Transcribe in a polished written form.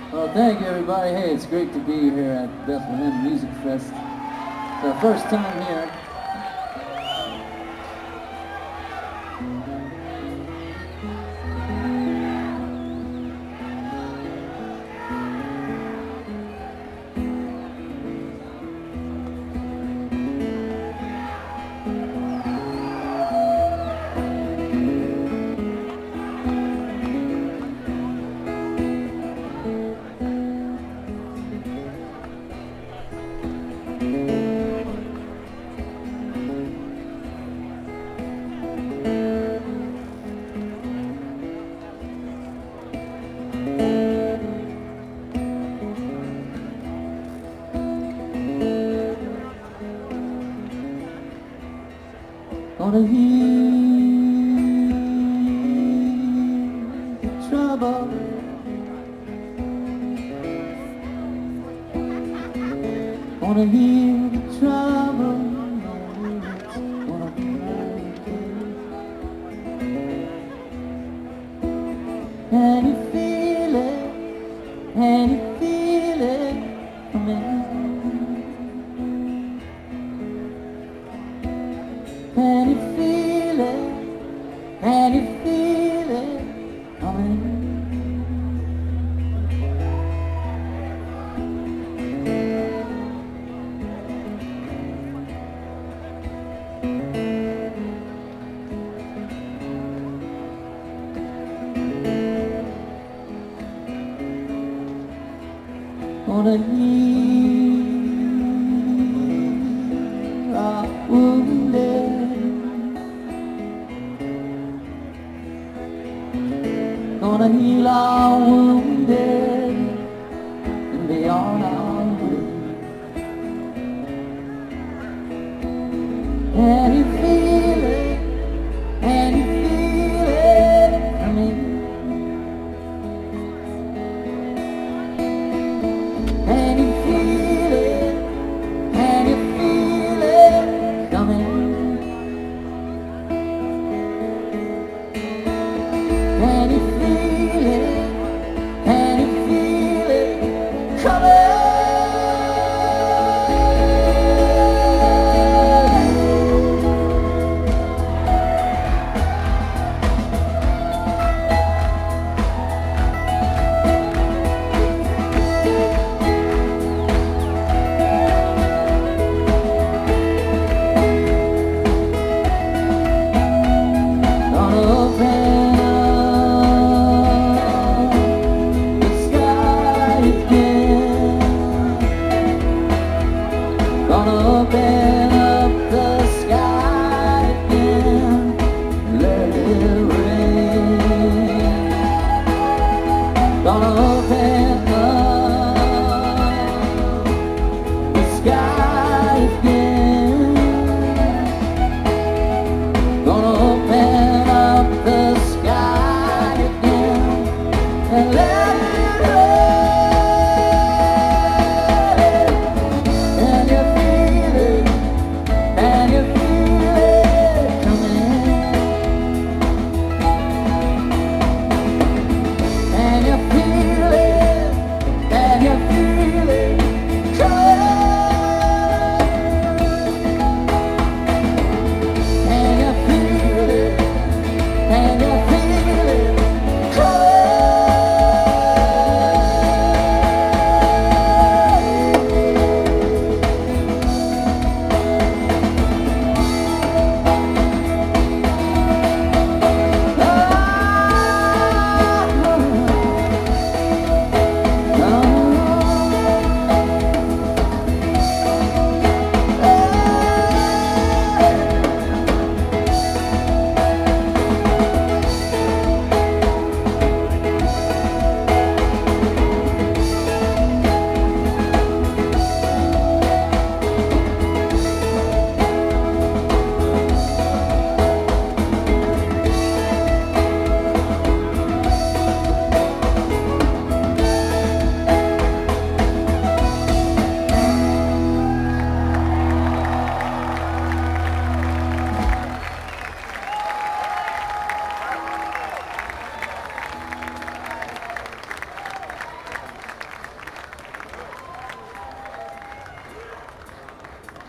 Well, thank you, everybody. Hey, it's great to be here at Bethlehem Music Fest. It's our first time here. Gonna heal the trouble. Gonna heal the trouble. Gonna be okay. And you feel it, and you feel it coming. And you feel it, and you feel it coming. Gonna heal our wounded. Gonna heal our wounds.